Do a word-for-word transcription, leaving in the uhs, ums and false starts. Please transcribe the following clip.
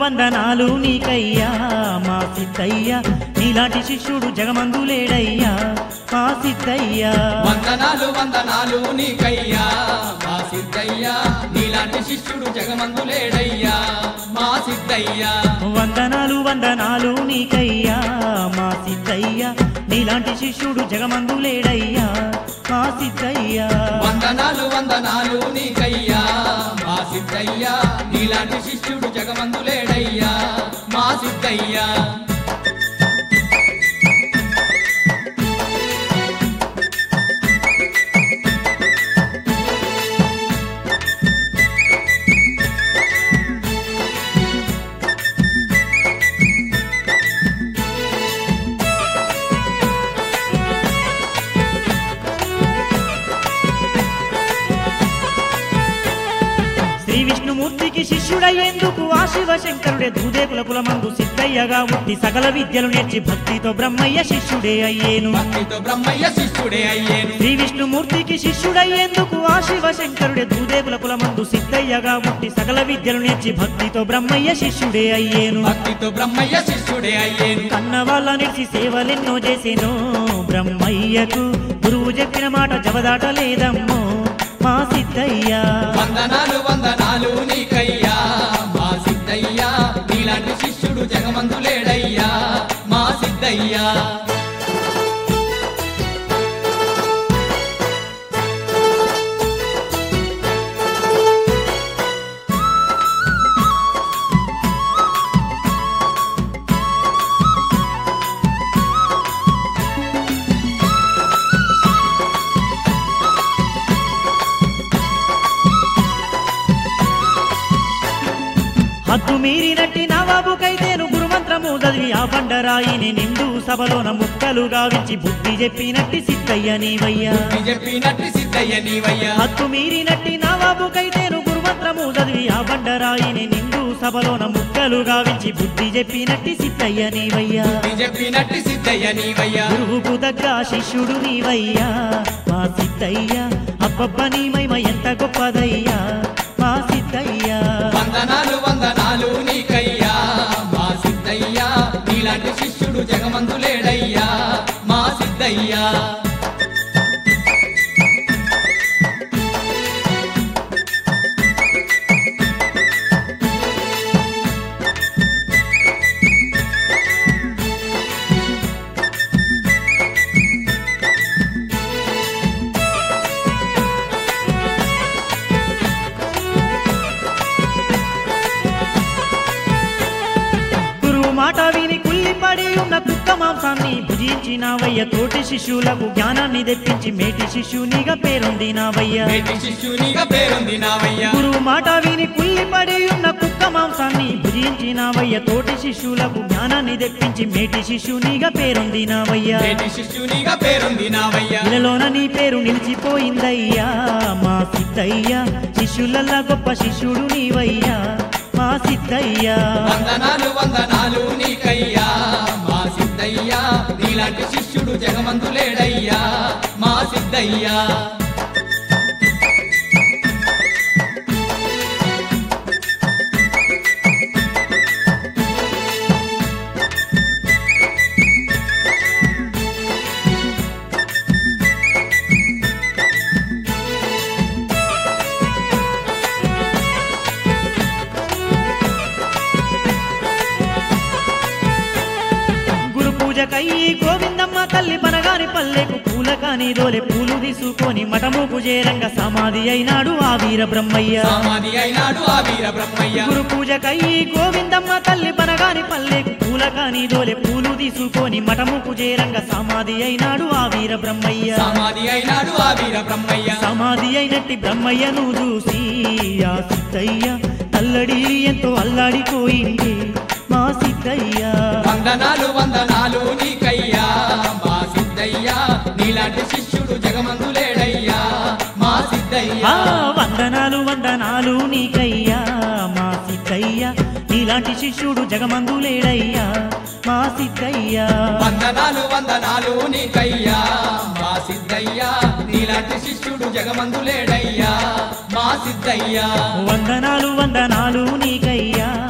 వందనాలు నీకయ్యా మా సిద్ధయ్యా నీలాంటి శిష్యుడు జగమందు లేడయ్యా మా సిద్ధయ్యా వందనాలు వందనాలు నీకయ్యా మా సిద్ధయ్యా నీలాంటి శిష్యుడు జగమందు లేడయ్యా మా సిద్ధయ్యా వందనాలు వందనాలు నీకయ్యా మా సిద్ధయ్యా నీలాంటి శిష్యుడు జగమందు లేడయ్యా మా సిద్ధయ్యా వందనాలు వందనాలు నీకయ్యా మా సిద్ధయ్యా నీలాంటి శిష్యుడు జగమందు లేడయ్యా మా సిద్ధయ్యా శ్రీ విష్ణుమూర్తికి శిష్యుడయ్యేందుకు ఆ శివశంకరుడే దూదేకుల కులమందు సిద్ధయ్యగా ఉట్టి సకల విద్యలు నేర్చి భక్తితో బ్రహ్మయ్య శిష్యుడే అయ్యేను భక్తితో బ్రహ్మయ్య శిష్యుడే అయ్యేను శ్రీ విష్ణుమూర్తికి శిష్యుడయ్యేందుకు ఆ శివశంకరుడే దూదేకుల కులమందు సిద్ధయ్యగా ఉట్టి సకల విద్యలు నేర్చి భక్తితో బ్రహ్మయ్య శిష్యుడే అయ్యేను భక్తితో బ్రహ్మయ్య శిష్యుడే అయ్యేను కన్న వాళ్ళ నిలిచి సేవలెన్నో చేసేను బ్రహ్మయ్యకు గురువు చెప్పిన మాట జవదాటలేదమ్మో మా సిద్ధయ్యా వందనాలు వందనాలు నీకయ్యా మా సిద్ధయ్యా నీలాంటి శిష్యుడు జగమందు లేడయ్యా మా సిద్ధయ్యా హద్దు మీరినట్టి నవాబుకైతేను గురుమంత్రము చదివి ఆ బండరాయిని నిండు సభలోన ముక్కలు గావించి బుద్ధి చెప్పినట్టి సిద్ధయ్య నీవయ్యా బుద్ధి చెప్పినట్టి సిద్ధయ్య నీవయ్యా హద్దు మీరినట్టి నవాబుకైతేను గురుమంత్రము చదివి ఆ బండరాయిని నిండు సభలోన ముక్కలు గావించి బుద్ధి చెప్పినట్టి సిద్ధయ్య నీవయ్యా బుద్ధి చెప్పినట్టి సిద్ధయ్య నీవయ్యా గురువుకు తగ్గ శిష్యుడు నీవయ్యా మా సిద్ధయ్యా అబ్బబ్బ నీ మహిమ ఎంత గొప్పదయ్యా మా సిద్ధయ్యా వందనాలు వందనాలు నీకయ్యా మా సిద్ధయ్యా నీలాంటి శిష్యుడు జగమందు లేడయ్యా మా సిద్ధయ్యా మాట విని కుల్లిపడి ఉన్న కుక్క మాంసాన్ని భుజించినావయ్య తోటి శిష్యులకు జ్ఞానాన్ని తెప్పించి మేటి శిష్యునిగా పేరొందినావయ్య మేటి శిష్యునిగా పేరొందినావయ్య గురువు మాట విని కుల్లిపడి ఉన్న కుక్క మాంసాన్ని భుజించినావయ్య తోటి శిష్యులకు జ్ఞానాన్ని తెప్పించి మేటి శిష్యునిగా పేరొందినావయ్య మేటి శిష్యునిగా పేరొందినావయ్య ఇలలోన నీ పేరు నిలిచిపోయిందయ్యా మా సిద్ధయ్యా శిష్యులల్లా గొప్ప శిష్యుడు నీవయ్యా మా సిద్ధయ్యా వందనాలు వందనాలు నీకయ్యా మా సిద్ధయ్యా నీలాంటి శిష్యుడు జగమందు లేడయ్యా మా సిద్ధయ్యా పూజకై గోవిందమ్మ తల్లి బనగాని పల్లెకు పూల కాని దోలే పూలు తీసుకొని మఠముకు చేరంగ సమాధి అయినాడు ఆ వీర బ్రహ్మయ్య సమాధి అయినాడు ఆ వీర బ్రహ్మయ్య గురు పూజకై గోవిందమ్మ తల్లి బనగాని పల్లెకు పూల కాని దోలే పూలు తీసుకొని మఠముకు చేరంగ సమాధి అయినాడు ఆ వీర బ్రహ్మయ్య సమాధి అయినాడు ఆ వీర బ్రహ్మయ్య సమాధి అయినట్టి బ్రహ్మయ్యను చూసి ఆ సిద్ధయ్య తల్లడి ఎంతో అల్లాడిపోయింది మా సిద్ధయ్యా వందనాలు వందనాలు నీకయ్యా మా సిద్ధయ్యా నీలాంటి శిష్యుడు జగమందు లేడయ్యా మా సిద్ధయ్యా వందనాలు వందనాలు నీకయ్యా మా సిద్ధయ్యా నీలాంటి శిష్యుడు జగమందు లేడయ్యా మా సిద్ధయ్యా వందనాలు వందనాలు నీకయ్యా మా సిద్ధయ్యా నీలాంటి శిష్యుడు జగమందు లేడయ్యా మా సిద్ధయ్యా వందనాలు వందనాలు నీకయ్యా